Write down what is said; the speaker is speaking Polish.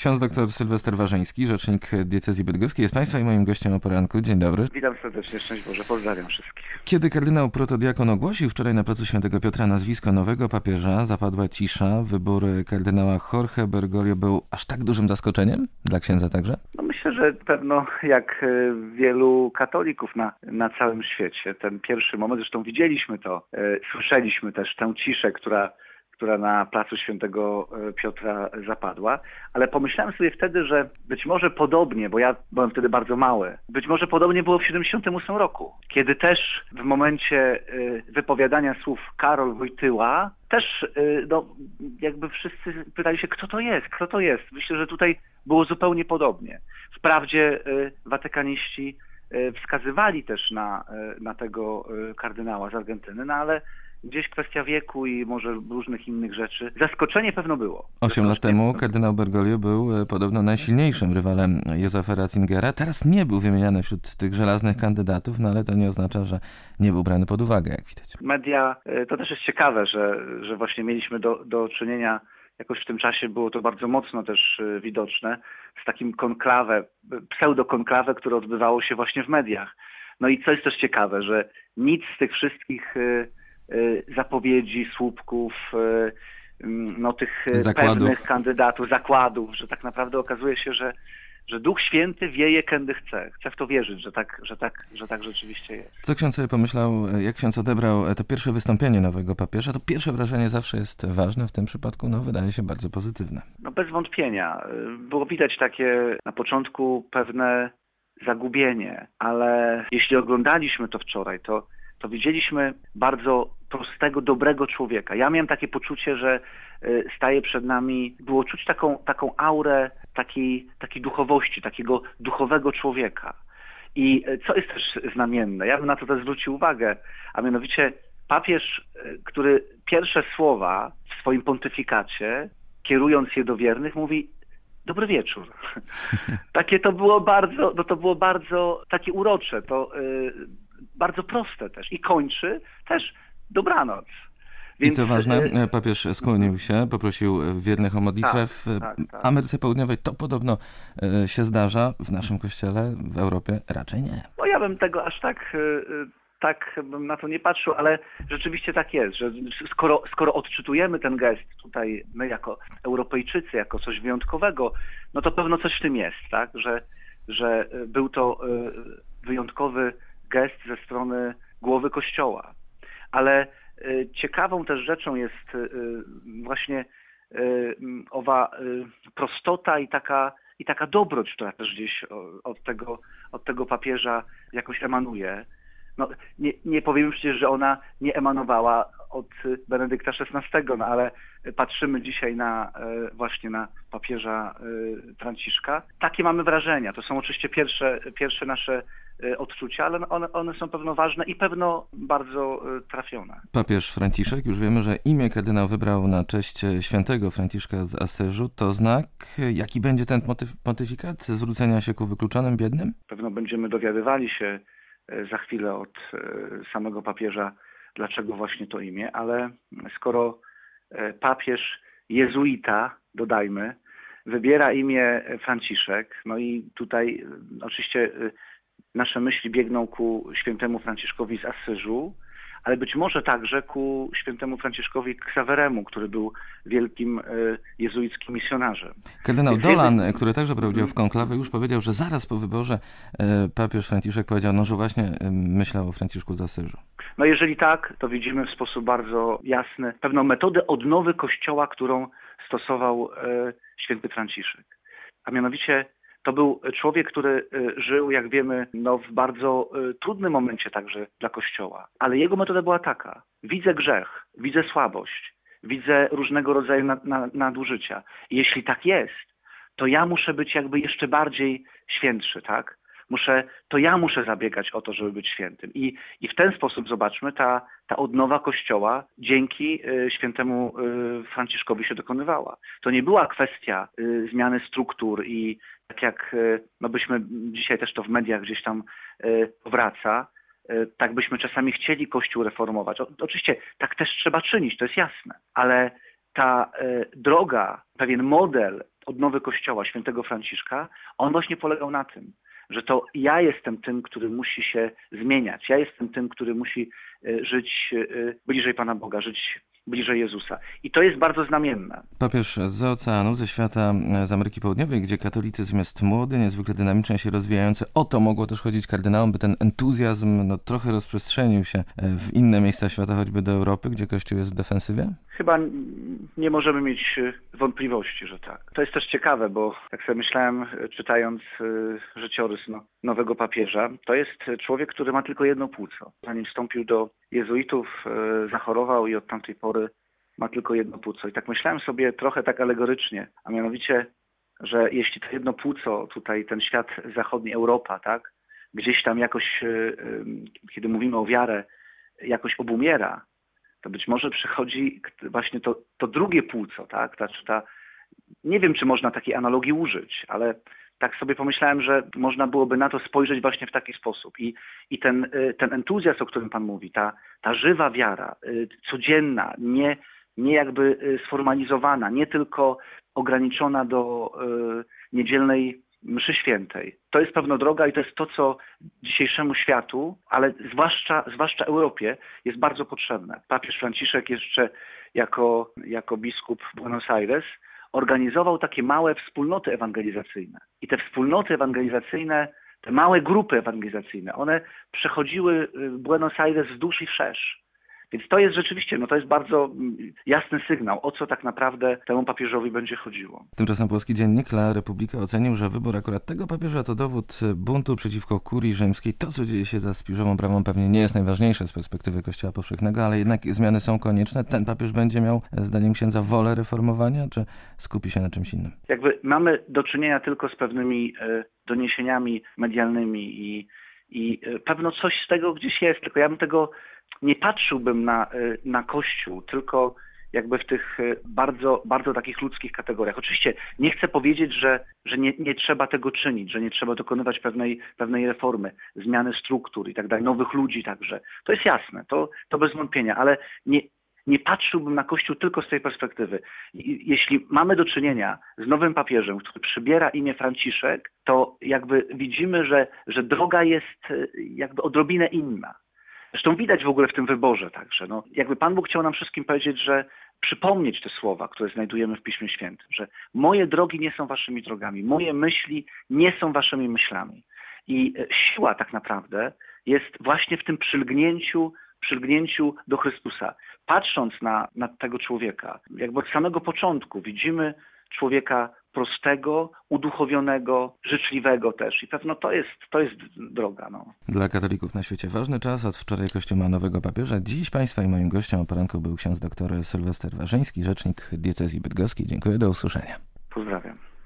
Ksiądz dr Sylwester Warzyński, rzecznik diecezji bydgoskiej, jest Państwa i moim gościem o poranku. Dzień dobry. Witam serdecznie, szczęść Boże, pozdrawiam wszystkich. Kiedy kardynał protodiakon ogłosił wczoraj na placu Świętego Piotra nazwisko nowego papieża, zapadła cisza. Wybór kardynała Jorge Bergoglio był aż tak dużym zaskoczeniem? Dla księdza także? No myślę, że pewno jak wielu katolików na całym świecie, ten pierwszy moment, zresztą widzieliśmy to, słyszeliśmy też tę ciszę, która na placu Świętego Piotra zapadła, ale pomyślałem sobie wtedy, że być może podobnie, bo ja byłem wtedy bardzo mały, być może podobnie było w 1978 roku, kiedy też w momencie wypowiadania słów Karol Wojtyła też jakby wszyscy pytali się, kto to jest. Myślę, że tutaj było zupełnie podobnie. Wprawdzie watykaniści wskazywali też na tego kardynała z Argentyny, no ale gdzieś kwestia wieku i może różnych innych rzeczy. Zaskoczenie pewno było. 8 lat temu kardynał Bergoglio był podobno najsilniejszym rywalem Józefa Ratzingera. Teraz nie był wymieniany wśród tych żelaznych kandydatów, no ale to nie oznacza, że nie był brany pod uwagę, jak widać. Media, to też jest ciekawe, że właśnie mieliśmy do czynienia, jakoś w tym czasie było to bardzo mocno też widoczne, z takim pseudokonklawę, które odbywało się właśnie w mediach. No i co jest też ciekawe, że nic z tych wszystkich zapowiedzi, słupków, tych pewnych kandydatów, zakładów, że tak naprawdę okazuje się, że Duch Święty wieje kędy chce. Chcę w to wierzyć, że tak rzeczywiście jest. Co ksiądz sobie pomyślał, jak ksiądz odebrał to pierwsze wystąpienie nowego papieża? To pierwsze wrażenie zawsze jest ważne, w tym przypadku wydaje się bardzo pozytywne. No bez wątpienia. Było widać takie na początku pewne zagubienie, ale jeśli oglądaliśmy to wczoraj, to widzieliśmy bardzo prostego, dobrego człowieka. Ja miałem takie poczucie, że staje przed nami, było czuć taką aurę takiej duchowości, takiego duchowego człowieka. I co jest też znamienne, ja bym na to też zwrócił uwagę, a mianowicie papież, który pierwsze słowa w swoim pontyfikacie, kierując je do wiernych, mówi: dobry wieczór. Takie to było bardzo takie urocze, bardzo proste też. I kończy też dobranoc. Więc, i co ważne, papież skłonił się, poprosił wiernych o modlitwę. W Ameryce Południowej to podobno się zdarza, w naszym kościele, w Europie raczej nie. No ja bym tego aż tak bym na to nie patrzył, ale rzeczywiście tak jest, że skoro odczytujemy ten gest tutaj, my jako Europejczycy, jako coś wyjątkowego, no to pewno coś w tym jest, tak? Że był to wyjątkowy gest ze strony głowy Kościoła. Ale ciekawą też rzeczą jest właśnie owa prostota i taka dobroć, która też gdzieś od tego papieża jakoś emanuje. No, nie powiem przecież, że ona nie emanowała od Benedykta XVI, no ale patrzymy dzisiaj właśnie na papieża Franciszka. Takie mamy wrażenia. To są oczywiście pierwsze nasze odczucia, ale one są pewno ważne i pewno bardzo trafione. Papież Franciszek, już wiemy, że imię kardynał wybrał na cześć świętego Franciszka z Asyżu. To znak, jaki będzie ten pontyfikat zwrócenia się ku wykluczonym, biednym? Pewno będziemy dowiadywali się za chwilę od samego papieża, dlaczego właśnie to imię, ale skoro papież jezuita, dodajmy, wybiera imię Franciszek, no i tutaj oczywiście nasze myśli biegną ku świętemu Franciszkowi z Asyżu, ale być może także ku świętemu Franciszkowi Ksaweremu, który był wielkim jezuickim misjonarzem. Kardynał Dolan, który także brał udział w konklawie, już powiedział, że zaraz po wyborze papież Franciszek powiedział, że właśnie myślał o Franciszku z Asyżu. No jeżeli tak, to widzimy w sposób bardzo jasny pewną metodę odnowy Kościoła, którą stosował święty Franciszek. A mianowicie to był człowiek, który żył, jak wiemy, w bardzo trudnym momencie także dla Kościoła. Ale jego metoda była taka: widzę grzech, widzę słabość, widzę różnego rodzaju nadużycia. I jeśli tak jest, to ja muszę być jakby jeszcze bardziej świętszy, tak? To ja muszę zabiegać o to, żeby być świętym. I w ten sposób, zobaczmy, ta odnowa Kościoła dzięki świętemu Franciszkowi się dokonywała. To nie była kwestia zmiany struktur i tak jak byśmy dzisiaj też to w mediach gdzieś tam wraca, tak byśmy czasami chcieli Kościół reformować. Oczywiście tak też trzeba czynić, to jest jasne, ale ta droga, pewien model odnowy Kościoła, świętego Franciszka, on właśnie polegał na tym, że to ja jestem tym, który musi się zmieniać. Ja jestem tym, który musi żyć bliżej Pana Boga, żyć bliżej Jezusa. I to jest bardzo znamienne. Papież zza oceanu, ze świata, z Ameryki Południowej, gdzie katolicyzm jest młody, niezwykle dynamicznie się rozwijający. O to mogło też chodzić kardynałom, by ten entuzjazm trochę rozprzestrzenił się w inne miejsca świata, choćby do Europy, gdzie Kościół jest w defensywie? Chyba nie możemy mieć wątpliwości, że tak. To jest też ciekawe, bo tak sobie myślałem, czytając życiorys nowego papieża, to jest człowiek, który ma tylko jedno płuco. Zanim wstąpił do jezuitów, zachorował i od tamtej pory ma tylko jedno płuco. I tak myślałem sobie trochę tak alegorycznie, a mianowicie, że jeśli to jedno płuco, tutaj ten świat zachodni, Europa, tak, gdzieś tam jakoś, kiedy mówimy o wiarę, jakoś obumiera, to być może przychodzi właśnie to drugie płuco, tak? Nie wiem, czy można takiej analogii użyć, ale tak sobie pomyślałem, że można byłoby na to spojrzeć właśnie w taki sposób. I ten entuzjazm, o którym Pan mówi, ta żywa wiara, codzienna, nie jakby sformalizowana, nie tylko ograniczona do niedzielnej mszy świętej. To jest pewna droga i to jest to, co dzisiejszemu światu, ale zwłaszcza Europie, jest bardzo potrzebne. Papież Franciszek jeszcze jako biskup Buenos Aires organizował takie małe wspólnoty ewangelizacyjne. I te wspólnoty ewangelizacyjne, te małe grupy ewangelizacyjne, one przechodziły Buenos Aires wzdłuż i wszerz. Więc to jest rzeczywiście, to jest bardzo jasny sygnał, o co tak naprawdę temu papieżowi będzie chodziło. Tymczasem włoski dziennik La Repubblica ocenił, że wybór akurat tego papieża to dowód buntu przeciwko kurii rzymskiej. To, co dzieje się za Spiżową Bramą, pewnie nie jest najważniejsze z perspektywy Kościoła powszechnego, ale jednak zmiany są konieczne. Ten papież będzie miał, zdaniem księdza, wolę reformowania, czy skupi się na czymś innym? Jakby mamy do czynienia tylko z pewnymi doniesieniami medialnymi i pewno coś z tego gdzieś jest, tylko ja bym tego nie patrzyłbym na Kościół, tylko jakby w tych bardzo, bardzo takich ludzkich kategoriach. Oczywiście nie chcę powiedzieć, że nie trzeba tego czynić, że nie trzeba dokonywać pewnej reformy, zmiany struktur i tak dalej, nowych ludzi także. To jest jasne, to bez wątpienia, ale nie patrzyłbym na Kościół tylko z tej perspektywy. Jeśli mamy do czynienia z nowym papieżem, który przybiera imię Franciszek, to jakby widzimy, że droga jest jakby odrobinę inna. Zresztą widać w ogóle w tym wyborze także. Jakby Pan Bóg chciał nam wszystkim powiedzieć, że przypomnieć te słowa, które znajdujemy w Piśmie Świętym, że moje drogi nie są waszymi drogami, moje myśli nie są waszymi myślami. I siła tak naprawdę jest właśnie w tym przylgnięciu do Chrystusa. Patrząc na tego człowieka, jakby od samego początku widzimy człowieka prostego, uduchowionego, życzliwego też. I pewno to jest droga. Dla katolików na świecie ważny czas. Od wczoraj Kościół ma nowego papieża. Dziś Państwa i moim gościem o poranku był ksiądz dr Sylwester Warzyński, rzecznik diecezji bydgoskiej. Dziękuję, do usłyszenia. Pozdrawiam.